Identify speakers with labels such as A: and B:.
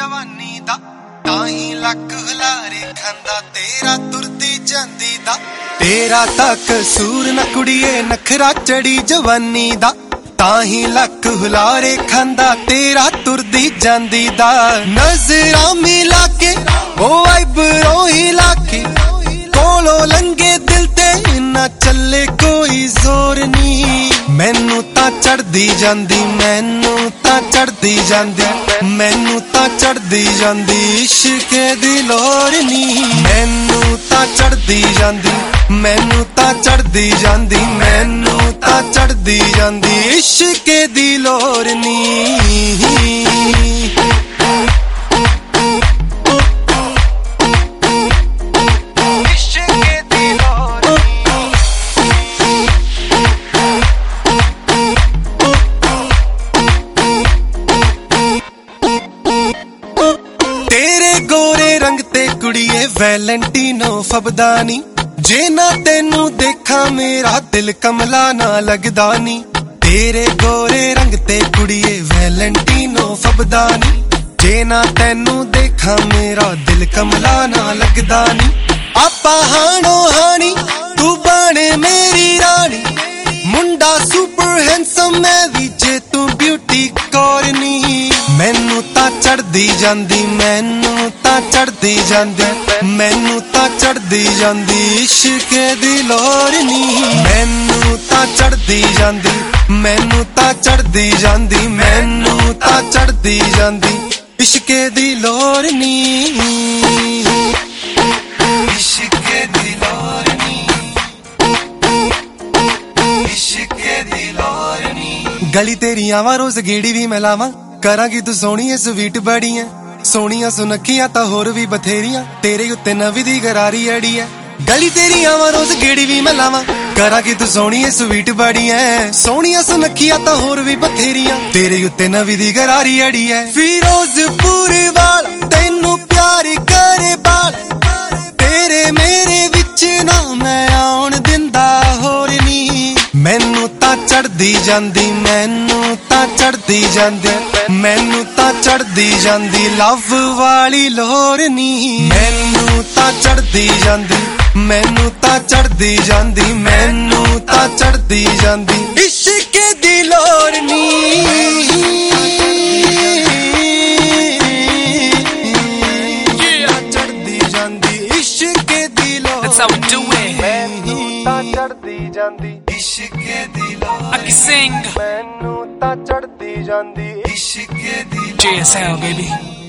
A: जवानी दा ताही लक हुलारे खांदा तेरा तुरदी जांदी दा तेरा तां कसूर न कुड़िए नखरा चढ़ी जवानी दा ताही लक हुलारे खांदा तेरा तुरदी जांदी दा नजरा मिला के ओ आईब्रो हिला के कोलो लंगे दिल ते ना चले कोई जोर नी मैनू तां चढ़दी जांदी मैनू तां चढ़दी जांदी मैनू तां चढ़दी जांदी इश्के दी लोर नी मैनू तां चढ़दी जांदी मैनू तां चढ़दी जांदी मैनू तां चढ़दी जांदी इश्के दी लोर नी कुड़िए वैलेंटीनो फबदानी जे ना तेनू देखा मेरा दिल कमला ना लगदा नी तेरे गोरे रंग ते कुड़िए वैलेंटीनो फबदानी जे ना तेनू देखा मेरा दिल कमला ना लगदा नी आपा हाणो हानी तू बने मेरी रानी मुंडा सुपर हैंडसम मैं भी जे तू ब्यूटी कोरनी मैनू तां चढ़दी जांदी मैनू तां चढ़दी जांदी मैनू तां चढ़दी जांदी इश्के दी लोर नी मैनू तां चढ़दी जांदी मैनू तां चढ़दी जांदी मैनू तां चढ़दी जांदी इश्के दी लोर नी इश्के दी लोर नी इश्के दी लोर नी गली तेरी आवां रोज गेड़ी भी मैं लावां करांगी तू सोहणी ऐ स्वीट बड़ी है सोहणियां सुनखियां तां होर भी बथेरियां तेरे उत्ते नवी दी गरारी अड़ी है गली तेरी आवां रोज गेड़ी भी मैं लावां करांगी तू सोहणी ऐ स्वीट बड़ी है सोहणियां सुनखियां तां होर भी बथेरियां तेरे उत्ते नवी दी गरारी अड़ी है फिरोजपुर वाल तैनू प्यार करे बाल तेरे मेरे विच ना मैं आउण दिंदा होर नी मैनू तां चढ़दी जांदी मैनू तां चढ़दी जांदी मैनू तां चढ़दी जांदी लव वाली लोर नी मैनू तां चढ़दी जांदी मैनू तां चढ़दी जांदी मैनू तां चढ़दी जांदी इश्के दी लोर नी चढ़दी जांदी इश्के दी लोर मैनू तां चढ़दी जांदी इश्के दी लोर I can sing मैनू तां चढ़दी जांदी इश्के दी JSL baby